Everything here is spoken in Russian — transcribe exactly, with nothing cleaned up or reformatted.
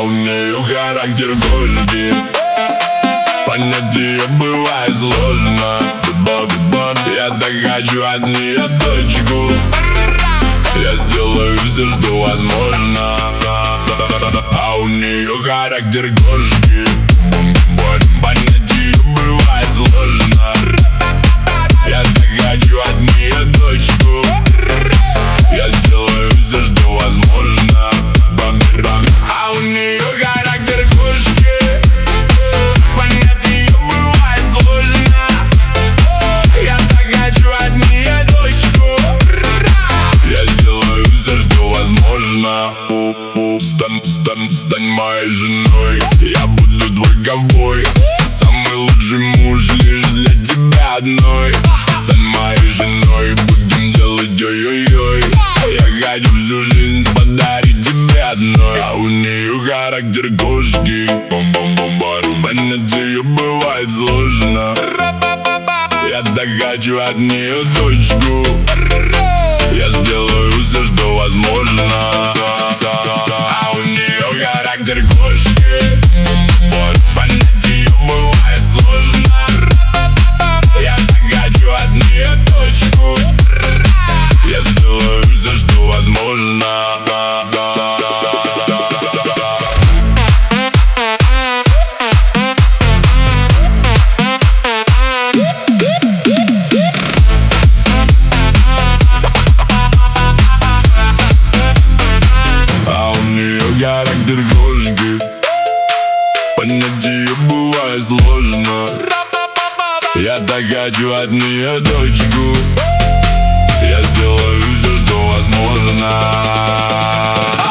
у нее характер кошки. Понять ее бывает сложно. Я так хочу от нее дочку. Я сделаю все, что возможно. А у нее характер кошки. Понять ее бывает сложно. Я так хочу от нее дочку. Я сделаю все, что возможно. А у нее характер кошки. Понять ее бывает сложно. Я так хочу от нее дочку. Я сделаю все, что возможно. Стань, стань, стань моей женой. Я буду твой ковбой. Самый лучший муж лишь для тебя одной. Стань моей женой, будем делать ой-ой-ой. Я хочу всю жизнь подарить тебе одной. А у нее характер кошки. Понять ее бывает сложно. Я так хочу от нее дочку. Я сделаю все, что возможно. А у нее характер кошки. Понять ее бывает сложно. Я так хочу от нее дочку. Я сделаю все, что возможно. Характер кошки. Понять ее бывает сложно. Я так хочу от нее дочку. Я сделаю все, что возможно.